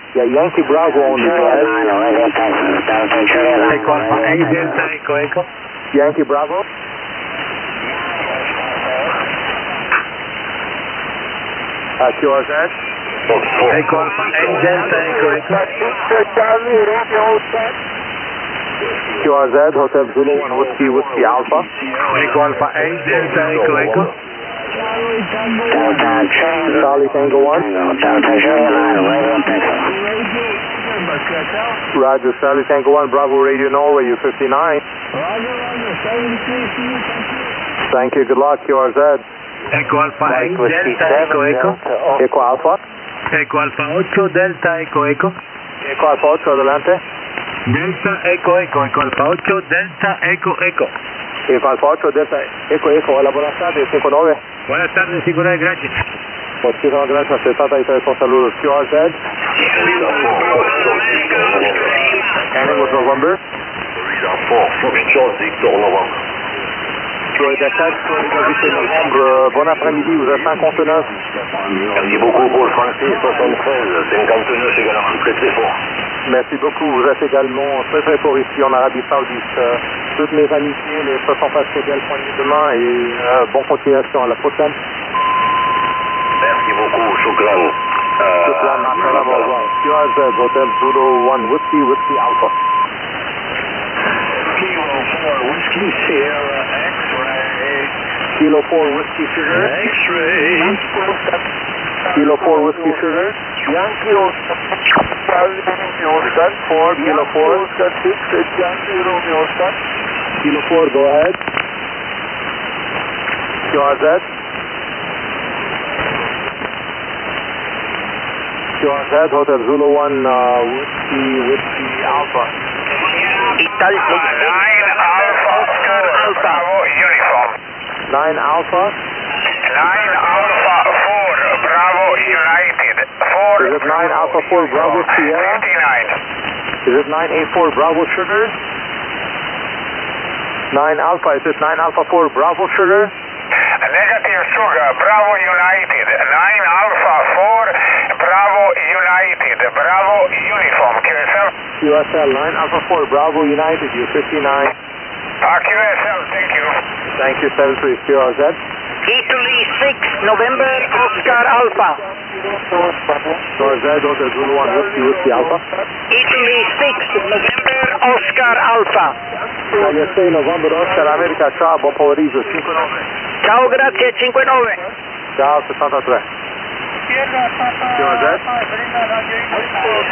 Yeah, Yankee Bravo on the drive. Echo Alpha 8 Delta Echo Echo. Yankee Bravo. QRZ. Echo Alpha 8 Delta Echo Echo. QRZ, Hotel Zulu 1 Whiskey Alpha. Echo Alpha 8 Delta Echo Echo. Charlie Tango 1. Roger, Charlie Tango 1, Bravo Radio Norway, U59. Thank you, good luck, QRZ. Echo Alpha 8 Delta Echo Echo. Echo Alpha. Echo Alpha 8 Delta Echo Echo. Echo Alpha 8, adelante. Delta Echo Echo. Echo Alpha 8 Delta Echo Echo. Echo Alpha 8 Delta Echo Echo. Hola, buenas tardes, 59. Buenas tardes, 59, gracias. Muchísimas gracias, aceptada y teléfono saludos. QRZ. Ending with November. Florida 4, Florida 8 novembre. Bon après-midi, vous êtes 59. Merci beaucoup pour le français, 73, 59 également, très très fort. Merci beaucoup, vous êtes également très très fort ici en Arabie Saoudite. Toutes mes amitiés, les 60 fidèles poignées de main et bonne continuation, à la prochaine. Merci beaucoup, Choukran. Choukran, Assalam, au revoir. QRZ, Hotel Zulu 1 Whiskey Alpha. Kilo 4 Whiskey Sierra X-Ray. Kilo 4 Whiskey Sugar. X-Ray. Kilo 4 Whiskey Sugar. Yankee Oscar 4, Kilo 4. Oscar 6, Yankee Romeo Oscar. Kilo 4, go ahead. QRZ. QRZ, Hotel Zulu 1 Whiskey Alpha. 9 Alpha Oscar Alpha Uniform. 9 Alpha. 9 Alpha 4 Bravo United. 4 Is it 9 Alpha 4 Bravo Sierra? 59. Is it 984 Bravo Sugar? 9 Alpha, is it 9 Alpha 4 Bravo Sugar? Negative Sugar Bravo United. 9 Alpha 4 Bravo United. Bravo Uniform. QSL. QSL 9 Alpha 4 Bravo United, U59. QSL, thank you. Thank you, 73 QRZ. Italy 6 November Oscar Alpha. QRZ, Hotel Zulu 1 Whiskey Alpha. Italy 6 November Oscar Alpha. Italia 6 November Oscar America, ciao, buon pomeriggio, 59. Ciao, grazie, 59. Ciao, 63. QRZ.